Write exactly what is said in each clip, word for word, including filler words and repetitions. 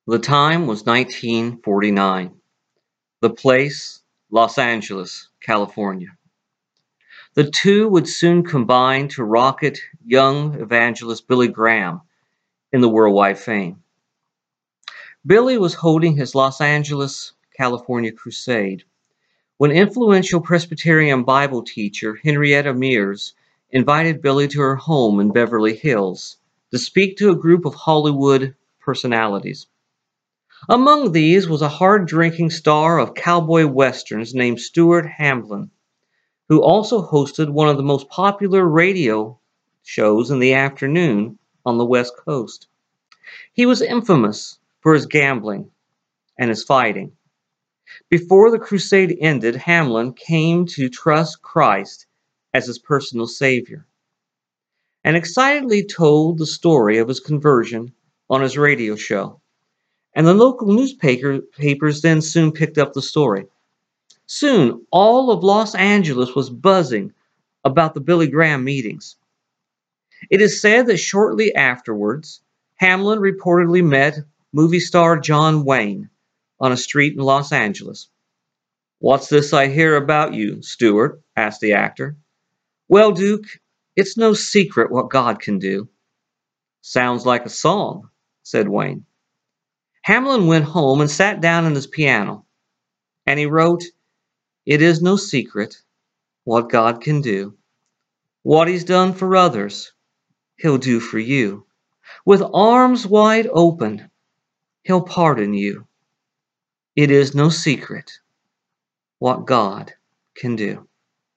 The time was nineteen forty-nine. The place, Los Angeles, California. The two would soon combine to rocket young evangelist Billy Graham in the worldwide fame. Billy was holding his Los Angeles, California crusade when influential Presbyterian Bible teacher Henrietta Mears invited Billy to her home in Beverly Hills to speak to a group of Hollywood personalities. Among these was a hard-drinking star of cowboy westerns named Stuart Hamblin, who also hosted one of the most popular radio shows in the afternoon on the West Coast. He was infamous for his gambling and his fighting. Before the crusade ended, Hamlin came to trust Christ as his personal savior and excitedly told the story of his conversion on his radio show. And the local newspapers then soon picked up the story. Soon, all of Los Angeles was buzzing about the Billy Graham meetings. It is said that shortly afterwards, Hamlin reportedly met movie star John Wayne on a street in Los Angeles. "What's this I hear about you, Stuart?" asked the actor. "Well, Duke, it's no secret what God can do." "Sounds like a song," said Wayne. Hamlin went home and sat down at his piano, and he wrote, "It is no secret what God can do. What he's done for others, he'll do for you. With arms wide open, he'll pardon you. It is no secret what God can do."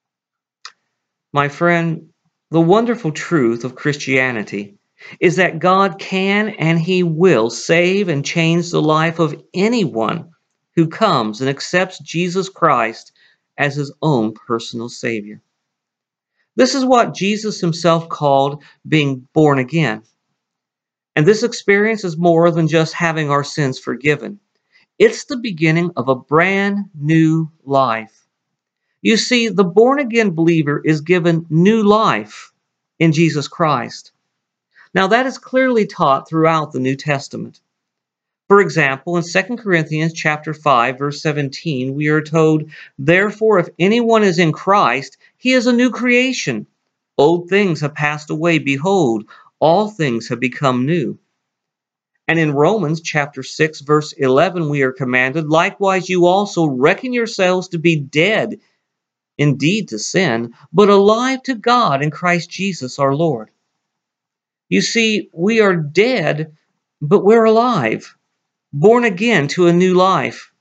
My friend, the wonderful truth of Christianity is that God can and He will save and change the life of anyone who comes and accepts Jesus Christ as his own personal Savior. This is what Jesus himself called being born again. And this experience is more than just having our sins forgiven. It's the beginning of a brand new life. You see, the born-again believer is given new life in Jesus Christ. Now, that is clearly taught throughout the New Testament. For example, in Second Corinthians chapter five, verse seventeen, we are told, "Therefore, if anyone is in Christ, he is a new creation. Old things have passed away. Behold, all things have become new." And in Romans chapter six, verse eleven, we are commanded, "Likewise, you also reckon yourselves to be dead indeed to sin, but alive to God in Christ Jesus our Lord." You see, we are dead, but we're alive, born again to a new life.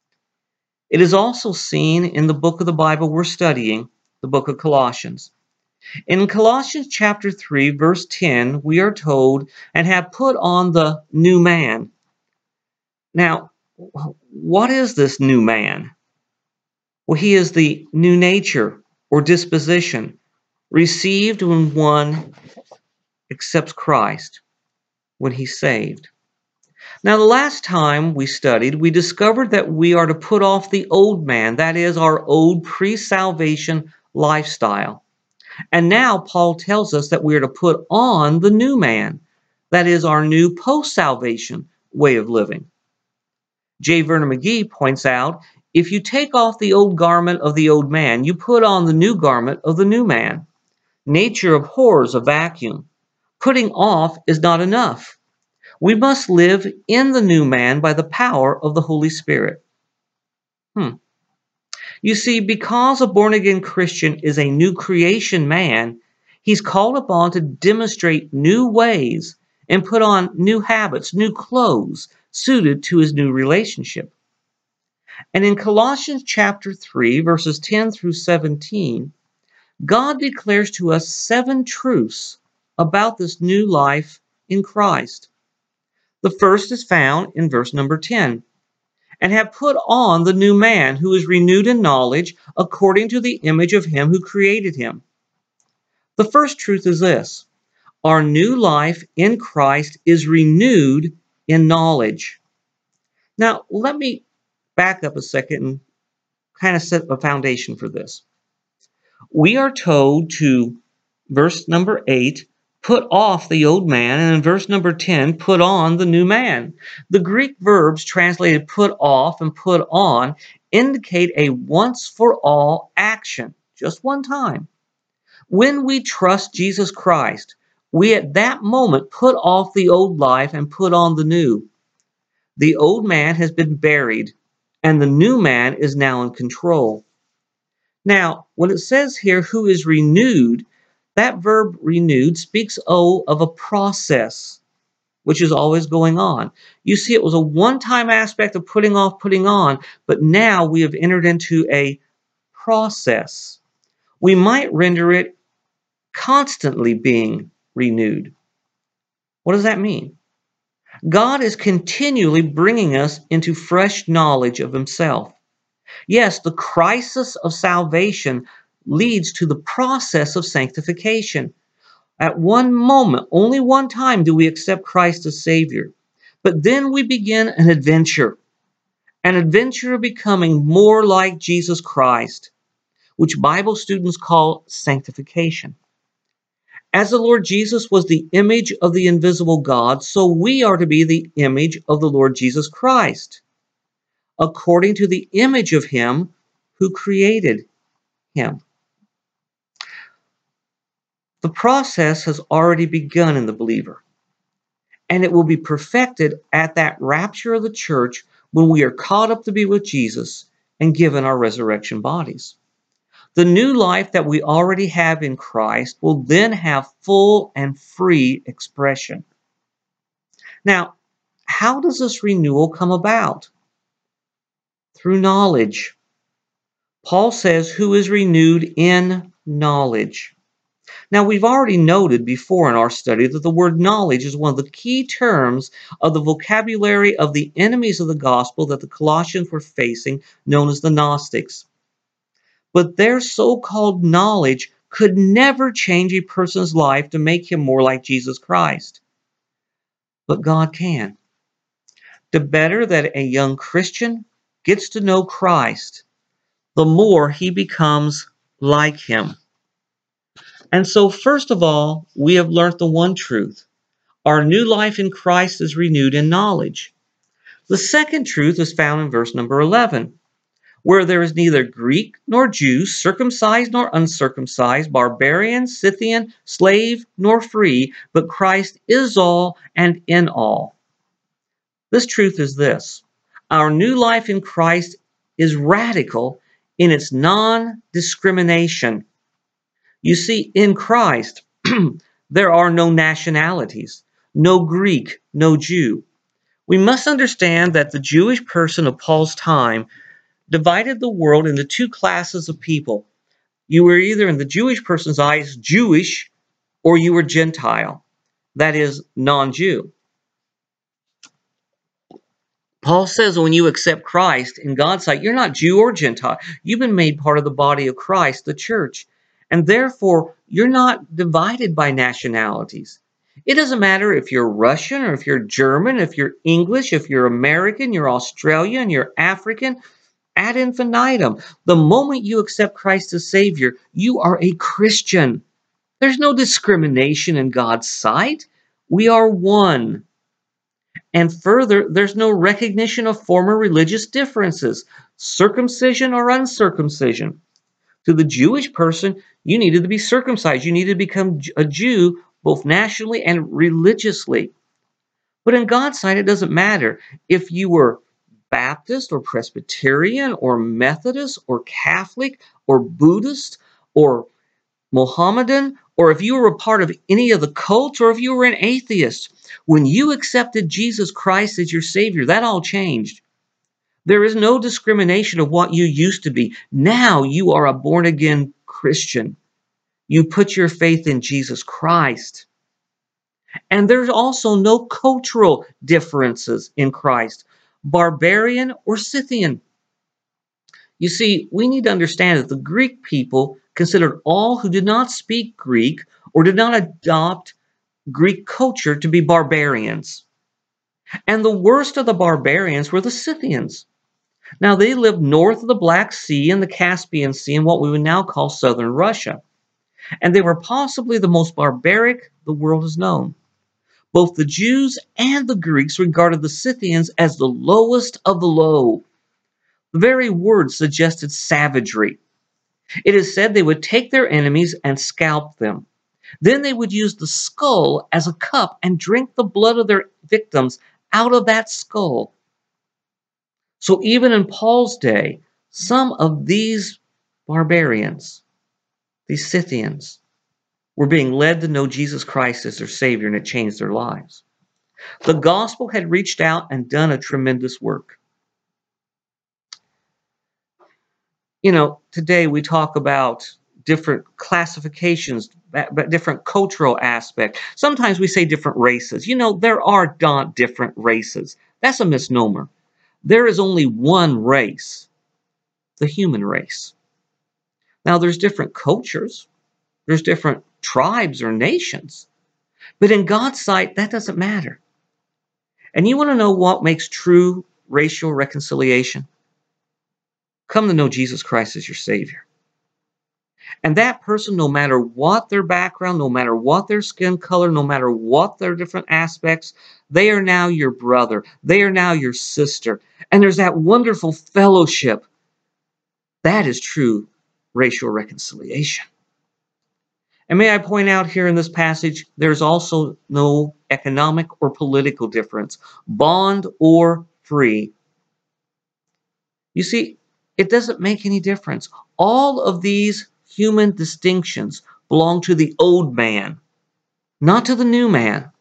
It is also seen in the book of the Bible we're studying, the book of Colossians. In Colossians chapter three, verse ten, we are told, "And have put on the new man." Now, what is this new man? Well, he is the new nature or disposition received when one accepts Christ, when he's saved. Now, the last time we studied, we discovered that we are to put off the old man, that is, our old pre-salvation lifestyle. And now Paul tells us that we are to put on the new man, that is, our new post-salvation way of living. J. Vernon McGee points out, if you take off the old garment of the old man, you put on the new garment of the new man. Nature abhors a vacuum. Putting off is not enough. We must live in the new man by the power of the Holy Spirit. Hmm. You see, because a born-again Christian is a new creation man, he's called upon to demonstrate new ways and put on new habits, new clothes, suited to his new relationship. And in Colossians chapter three, verses ten through seventeen, God declares to us seven truths about this new life in Christ. The first is found in verse number ten. "And have put on the new man, who is renewed in knowledge according to the image of him who created him." The first truth is this: our new life in Christ is renewed in knowledge. Now, let me back up a second and kind of set a foundation for this. We are told to, verse number eight, put off the old man, and in verse number ten, put on the new man. The Greek verbs translated put off and put on indicate a once for all action, just one time. When we trust Jesus Christ, we at that moment put off the old life and put on the new. The old man has been buried, and the new man is now in control. Now, when it says here, who is renewed, that verb renewed speaks oh, of a process, which is always going on. You see, it was a one-time aspect of putting off, putting on, but now we have entered into a process. We might render it constantly being renewed. What does that mean? God is continually bringing us into fresh knowledge of himself. Yes, the crisis of salvation leads to the process of sanctification. At one moment, only one time do we accept Christ as Savior. But then we begin an adventure, an adventure of becoming more like Jesus Christ, which Bible students call sanctification. As the Lord Jesus was the image of the invisible God, so we are to be the image of the Lord Jesus Christ, according to the image of him who created him. The process has already begun in the believer, and it will be perfected at that rapture of the church when we are caught up to be with Jesus and given our resurrection bodies. The new life that we already have in Christ will then have full and free expression. Now, how does this renewal come about? Through knowledge. Paul says, who is renewed in knowledge. Now, we've already noted before in our study that the word knowledge is one of the key terms of the vocabulary of the enemies of the gospel that the Colossians were facing, known as the Gnostics. But their so-called knowledge could never change a person's life to make him more like Jesus Christ. But God can. The better that a young Christian gets to know Christ, the more he becomes like him. And so, first of all, we have learned the one truth. Our new life in Christ is renewed in knowledge. The second truth is found in verse number eleven, where there is neither Greek nor Jew, circumcised nor uncircumcised, barbarian, Scythian, slave nor free, but Christ is all and in all. This truth is this. Our new life in Christ is radical in its non-discrimination. You see, in Christ, there are no nationalities, no Greek, no Jew. We must understand that the Jewish person of Paul's time divided the world into two classes of people. You were either, in the Jewish person's eyes, Jewish, or you were Gentile, that is, non-Jew. Paul says when you accept Christ, in God's sight, you're not Jew or Gentile. You've been made part of the body of Christ, the church. And therefore, you're not divided by nationalities. It doesn't matter if you're Russian or if you're German, if you're English, if you're American, you're Australian, you're African, ad infinitum. The moment you accept Christ as Savior, you are a Christian. There's no discrimination in God's sight. We are one. And further, there's no recognition of former religious differences, circumcision or uncircumcision. To the Jewish person, you needed to be circumcised. You needed to become a Jew both nationally and religiously. But in God's sight, it doesn't matter if you were Baptist or Presbyterian or Methodist or Catholic or Buddhist or Mohammedan, or if you were a part of any of the cults, or if you were an atheist. When you accepted Jesus Christ as your Savior, that all changed. There is no discrimination of what you used to be. Now you are a born-again Christian. You put your faith in Jesus Christ. And there's also no cultural differences in Christ, barbarian or Scythian. You see, we need to understand that the Greek people considered all who did not speak Greek or did not adopt Greek culture to be barbarians. And the worst of the barbarians were the Scythians. Now, they lived north of the Black Sea and the Caspian Sea in what we would now call southern Russia. and they were possibly the most barbaric the world has known. Both the Jews and the Greeks regarded the Scythians as the lowest of the low. The very word suggested savagery. It is said they would take their enemies and scalp them. Then they would use the skull as a cup and drink the blood of their victims out of that skull. So even in Paul's day, some of these barbarians, these Scythians, were being led to know Jesus Christ as their Savior, and it changed their lives. The gospel had reached out and done a tremendous work. You know, today we talk about different classifications, different cultural aspects. Sometimes we say different races. You know, there are not different races. That's a misnomer. There is only one race, the human race. Now, there's different cultures. There's different tribes or nations. But in God's sight, that doesn't matter. And you want to know what makes true racial reconciliation? Come to know Jesus Christ as your Savior. And that person, no matter what their background, no matter what their skin color, no matter what their different aspects, they are now your brother. They are now your sister. And there's that wonderful fellowship. That is true racial reconciliation. And may I point out here in this passage, there's also no economic or political difference, bond or free. You see, it doesn't make any difference. All of these human distinctions belong to the old man, not to the new man.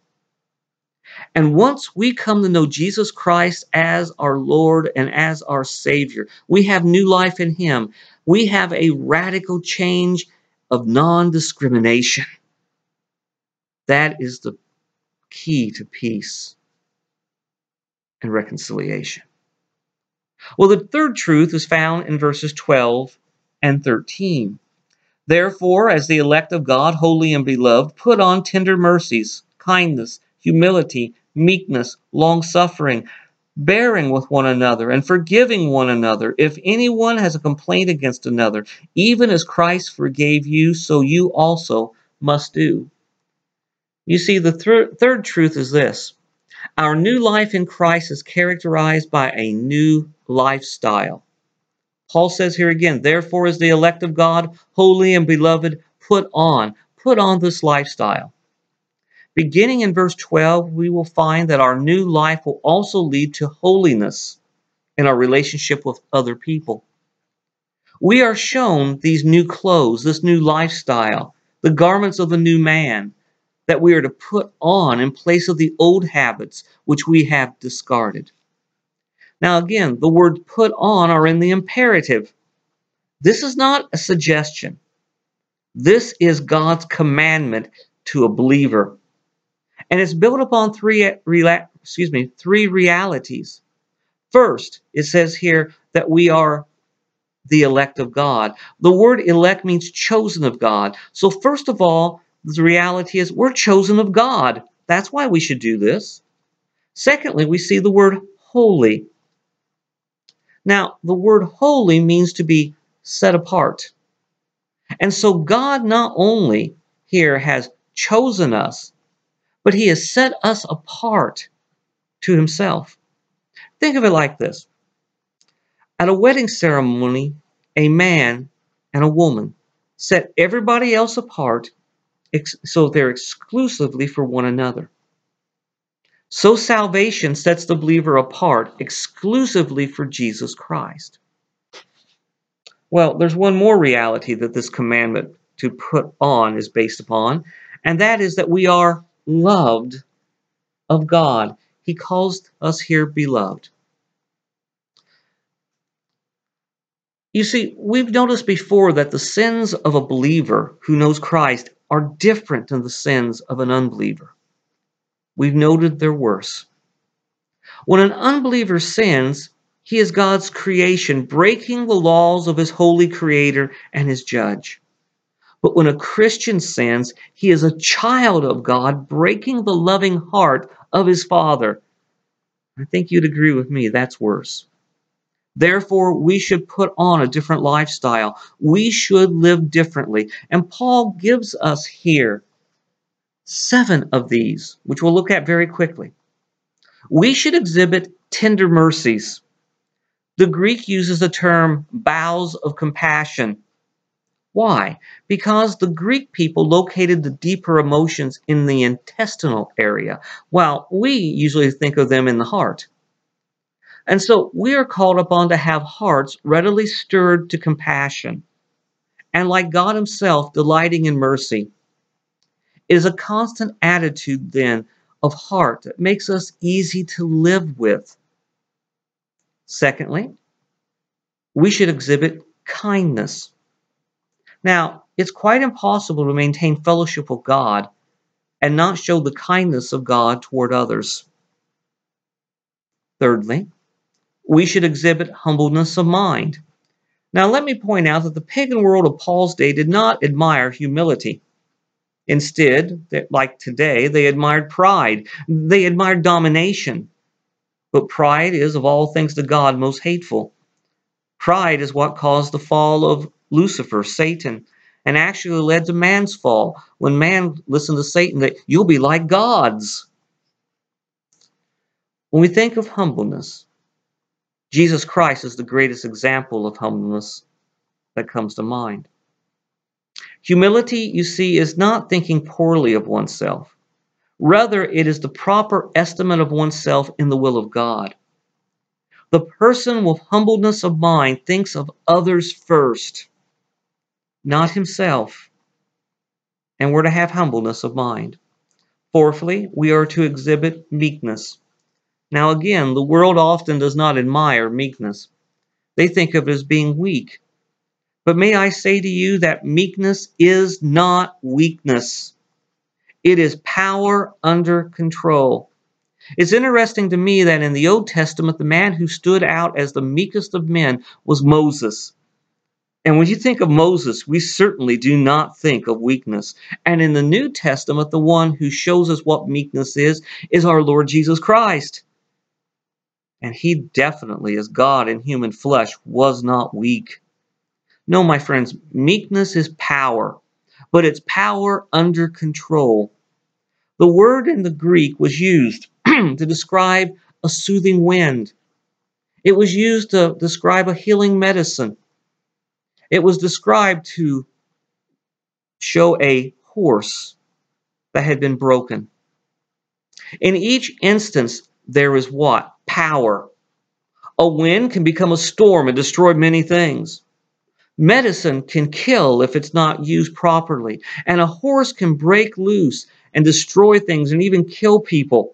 And once we come to know Jesus Christ as our Lord and as our Savior, we have new life in Him. We have a radical change of non-discrimination. That is the key to peace and reconciliation. Well, the third truth is found in verses twelve and thirteen. Therefore, as the elect of God, holy and beloved, put on tender mercies, kindness, humility, meekness, long-suffering, bearing with one another, and forgiving one another. If anyone has a complaint against another, even as Christ forgave you, so you also must do. You see, the thir- third truth is this. Our new life in Christ is characterized by a new lifestyle. Paul says here again, therefore, as the elect of God, holy and beloved, put on, put on this lifestyle. Beginning in verse twelve, we will find that our new life will also lead to holiness in our relationship with other people. We are shown these new clothes, this new lifestyle, the garments of the new man that we are to put on in place of the old habits which we have discarded. Now again, the words put on are in the imperative. This is not a suggestion. This is God's commandment to a believer. And it's built upon three, excuse me, three realities. First, it says here that we are the elect of God. The word elect means chosen of God. So first of all, the reality is we're chosen of God. That's why we should do this. Secondly, we see the word holy. Now, the word holy means to be set apart. And so God not only here has chosen us, but He has set us apart to Himself. Think of it like this. At a wedding ceremony, a man and a woman set everybody else apart so they're exclusively for one another. So salvation sets the believer apart exclusively for Jesus Christ. Well, there's one more reality that this commandment to put on is based upon, and that is that we are loved of God. He calls us here beloved. You see, we've noticed before that the sins of a believer who knows Christ are different than the sins of an unbeliever. We've noted they're worse. When an unbeliever sins, he is God's creation, breaking the laws of His holy Creator and His Judge. But when a Christian sins, he is a child of God, breaking the loving heart of His Father. I think you'd agree with me, that's worse. Therefore, we should put on a different lifestyle. We should live differently. And Paul gives us here seven of these, which we'll look at very quickly. We should exhibit tender mercies. The Greek uses the term bowels of compassion. Why? Because the Greek people located the deeper emotions in the intestinal area, while we usually think of them in the heart. And so we are called upon to have hearts readily stirred to compassion. And like God Himself, delighting in mercy. It is a constant attitude, then, of heart that makes us easy to live with. Secondly, we should exhibit kindness. Now, it's quite impossible to maintain fellowship with God and not show the kindness of God toward others. Thirdly, we should exhibit humbleness of mind. Now, let me point out that the pagan world of Paul's day did not admire humility. Instead, like today, they admired pride. They admired domination. But pride is, of all things to God, most hateful. Pride is what caused the fall of Lucifer, Satan, and actually led to man's fall. When man listened to Satan, that you'll be like gods. When we think of humbleness, Jesus Christ is the greatest example of humbleness that comes to mind. Humility, you see, is not thinking poorly of oneself. Rather, it is the proper estimate of oneself in the will of God. The person with humbleness of mind thinks of others first, not himself. And we're to have humbleness of mind. Fourthly, we are to exhibit meekness. Now again, the world often does not admire meekness. They think of it as being weak. But may I say to you that meekness is not weakness. It is power under control. It's interesting to me that in the Old Testament, the man who stood out as the meekest of men was Moses. And when you think of Moses, we certainly do not think of weakness. And in the New Testament, the one who shows us what meekness is, is our Lord Jesus Christ. And He definitely, as God in human flesh, was not weak. No, my friends, meekness is power, but it's power under control. The word in the Greek was used to describe a soothing wind. It was used to describe a healing medicine. It was described to show a horse that had been broken. In each instance, there is what? Power. A wind can become a storm and destroy many things. Medicine can kill if it's not used properly. And a horse can break loose and destroy things and even kill people.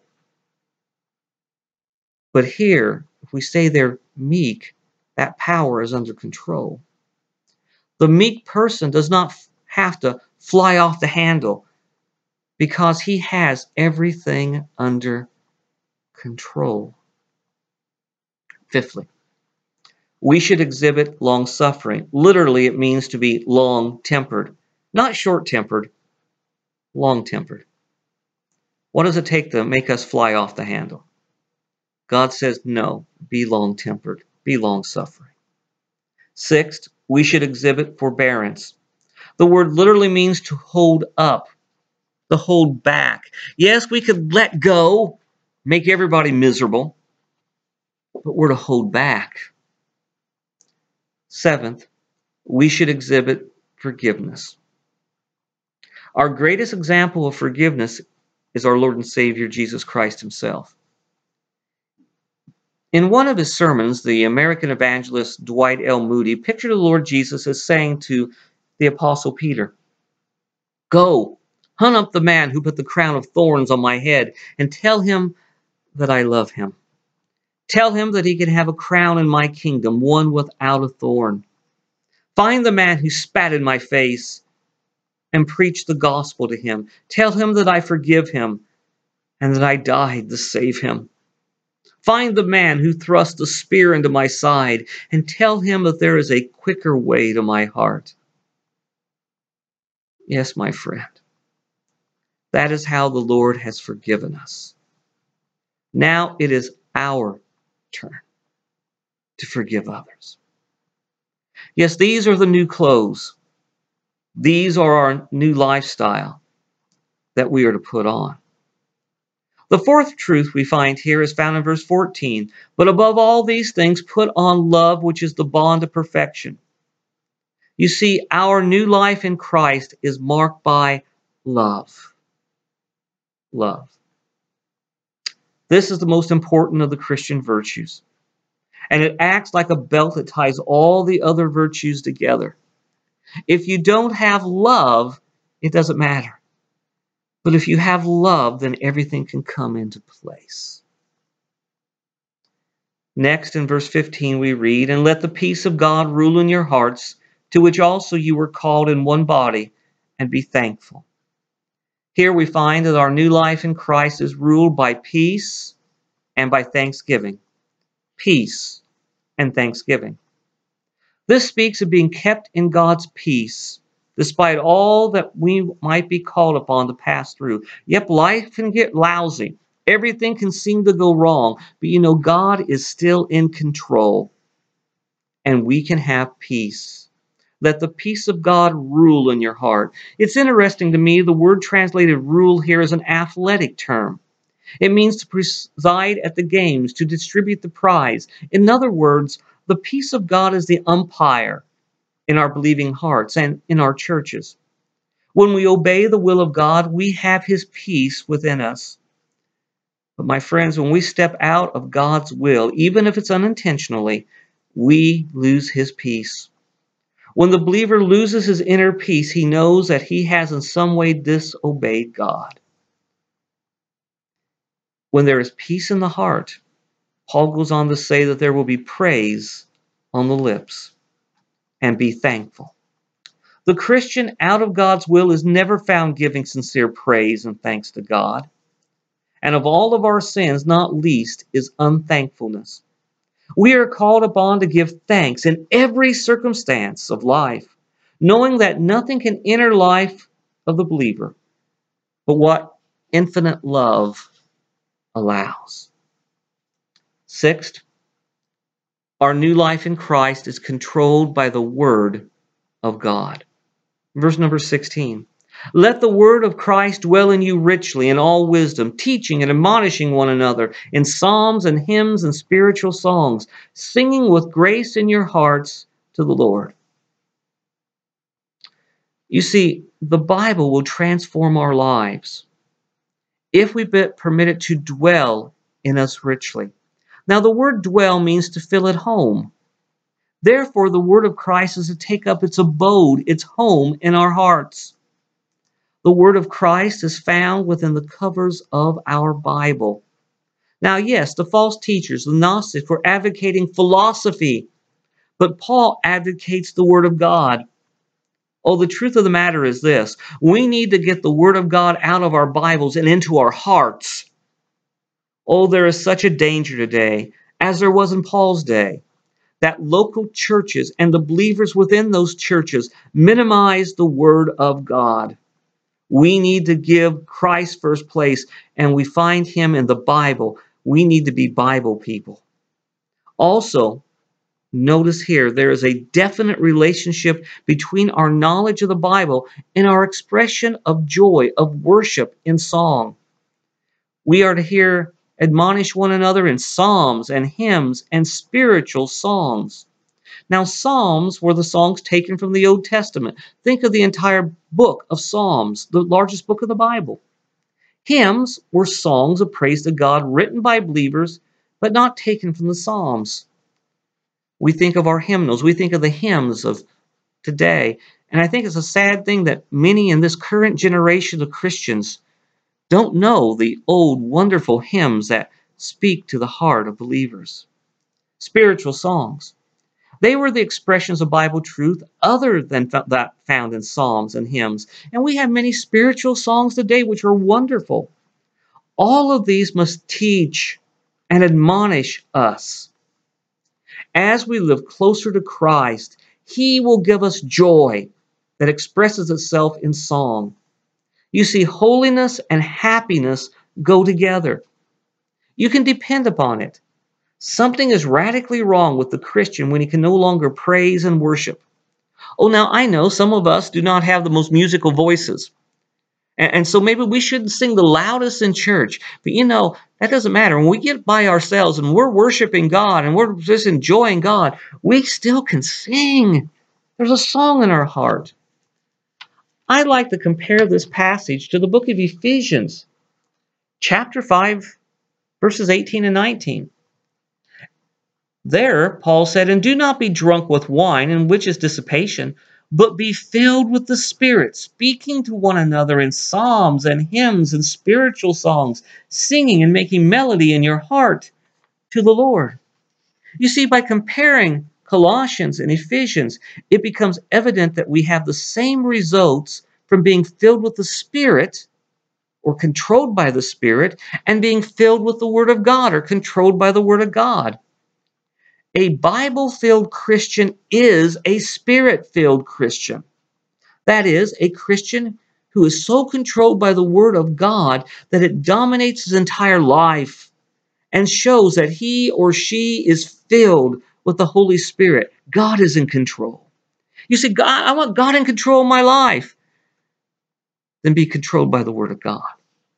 But here, if we say they're meek, that power is under control. The meek person does not have to fly off the handle because he has everything under control. Fifthly, we should exhibit long-suffering. Literally, it means to be long-tempered, not short-tempered, long-tempered. What does it take to make us fly off the handle? God says, no, be long-tempered, be long-suffering. Sixth, we should exhibit forbearance. The word literally means to hold up, to hold back. Yes, we could let go, make everybody miserable, but we're to hold back. Seventh, we should exhibit forgiveness. Our greatest example of forgiveness is our Lord and Savior, Jesus Christ Himself. In one of his sermons, the American evangelist Dwight L. Moody pictured the Lord Jesus as saying to the Apostle Peter, "Go, hunt up the man who put the crown of thorns on my head and tell him that I love him. Tell him that he can have a crown in my kingdom, one without a thorn. Find the man who spat in my face and preach the gospel to him. Tell him that I forgive him and that I died to save him. Find the man who thrust the spear into my side and tell him that there is a quicker way to my heart." Yes, my friend, that is how the Lord has forgiven us. Now it is our turn. to forgive others. Yes, these are the new clothes. These are our new lifestyle that we are to put on. The fourth truth we find here is found in verse fourteen. But above all these things, put on love, which is the bond of perfection. You see, our new life in Christ is marked by love. Love. This is the most important of the Christian virtues. And it acts like a belt that ties all the other virtues together. If you don't have love, it doesn't matter. But if you have love, then everything can come into place. Next, in verse fifteen, we read, And let the peace of God rule in your hearts, to which also you were called in one body, and be thankful. Here we find that our new life in Christ is ruled by peace and by thanksgiving. Peace and thanksgiving. This speaks of being kept in God's peace, despite all that we might be called upon to pass through. Yep, life can get lousy. Everything can seem to go wrong. But you know, God is still in control. And we can have peace. Let the peace of God rule in your heart. It's interesting to me, the word translated rule here is an athletic term. It means to preside at the games, to distribute the prize. In other words, the peace of God is the umpire in our believing hearts and in our churches. When we obey the will of God, we have His peace within us. But my friends, when we step out of God's will, even if it's unintentionally, we lose His peace. When the believer loses his inner peace, he knows that he has in some way disobeyed God. When there is peace in the heart, Paul goes on to say that there will be praise on the lips and be thankful. The Christian out of God's will is never found giving sincere praise and thanks to God. And of all of our sins, not least is unthankfulness. We are called upon to give thanks in every circumstance of life, knowing that nothing can enter life of the believer but what infinite love allows. Sixth, our new life in Christ is controlled by the Word of God. Verse number sixteen. Let the word of Christ dwell in you richly in all wisdom, teaching and admonishing one another in psalms and hymns and spiritual songs, singing with grace in your hearts to the Lord. You see, the Bible will transform our lives if we permit it to dwell in us richly. Now, the word dwell means to fill at home. Therefore, the word of Christ is to take up its abode, its home in our hearts. The word of Christ is found within the covers of our Bible. Now, yes, the false teachers, the Gnostics, were advocating philosophy, but Paul advocates the word of God. Oh, the truth of the matter is this. We need to get the word of God out of our Bibles and into our hearts. Oh, there is such a danger today, as there was in Paul's day, that local churches and the believers within those churches minimize the word of God. We need to give Christ first place, and we find Him in the Bible. We need to be Bible people. Also, notice here, there is a definite relationship between our knowledge of the Bible and our expression of joy, of worship in song. We are to hear admonish one another in psalms and hymns and spiritual songs. Now, psalms were the songs taken from the Old Testament. Think of the entire book of Psalms, the largest book of the Bible. Hymns were songs of praise to God written by believers, but not taken from the Psalms. We think of our hymnals. We think of the hymns of today. And I think it's a sad thing that many in this current generation of Christians don't know the old wonderful hymns that speak to the heart of believers. Spiritual songs. They were the expressions of Bible truth other than that found in psalms and hymns. And we have many spiritual songs today which are wonderful. All of these must teach and admonish us. As we live closer to Christ, He will give us joy that expresses itself in song. You see, holiness and happiness go together. You can depend upon it. Something is radically wrong with the Christian when he can no longer praise and worship. Oh, now I know some of us do not have the most musical voices. And, and so maybe we shouldn't sing the loudest in church. But you know, that doesn't matter. When we get by ourselves and we're worshiping God and we're just enjoying God, we still can sing. There's a song in our heart. I'd like to compare this passage to the book of Ephesians, chapter five, verses eighteen and nineteen. There, Paul said, "And do not be drunk with wine, in which is dissipation, but be filled with the Spirit, speaking to one another in psalms and hymns and spiritual songs, singing and making melody in your heart to the Lord." You see, by comparing Colossians and Ephesians, it becomes evident that we have the same results from being filled with the Spirit or controlled by the Spirit and being filled with the Word of God or controlled by the Word of God. A Bible-filled Christian is a Spirit-filled Christian. That is, a Christian who is so controlled by the Word of God that it dominates his entire life and shows that he or she is filled with the Holy Spirit. God is in control. You say, God, I want God in control of my life. Then be controlled by the Word of God.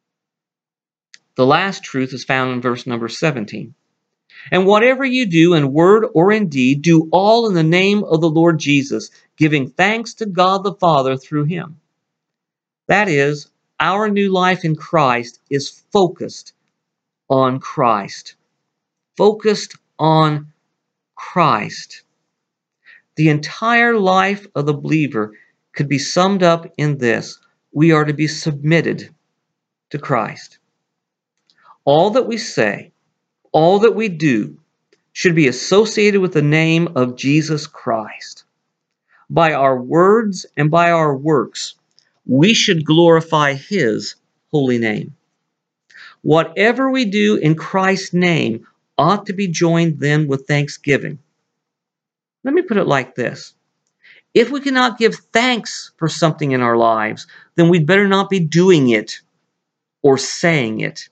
The last truth is found in verse number seventeen. "And whatever you do in word or in deed, do all in the name of the Lord Jesus, giving thanks to God the Father through him." That is, our new life in Christ is focused on Christ. Focused on Christ. The entire life of the believer could be summed up in this: we are to be submitted to Christ. All that we say, all that we do, should be associated with the name of Jesus Christ. By our words and by our works, we should glorify his holy name. Whatever we do in Christ's name ought to be joined then with thanksgiving. Let me put it like this. If we cannot give thanks for something in our lives, then we'd better not be doing it or saying it.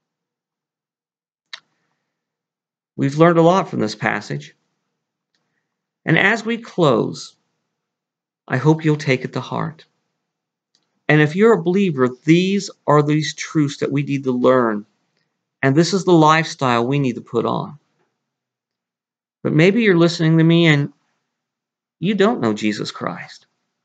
We've learned a lot from this passage. And as we close, I hope you'll take it to heart. And if you're a believer, these are these truths that we need to learn. And this is the lifestyle we need to put on. But maybe you're listening to me and you don't know Jesus Christ.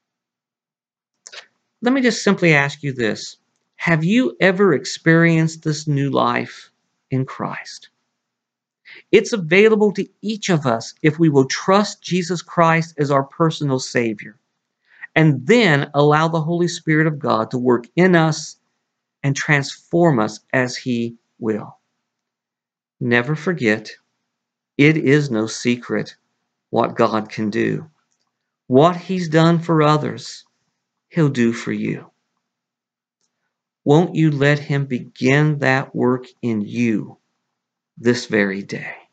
Let me just simply ask you this. Have you ever experienced this new life in Christ? It's available to each of us if we will trust Jesus Christ as our personal Savior, and then allow the Holy Spirit of God to work in us and transform us as he will. Never forget, it is no secret what God can do. What he's done for others, he'll do for you. Won't you let him begin that work in you this very day?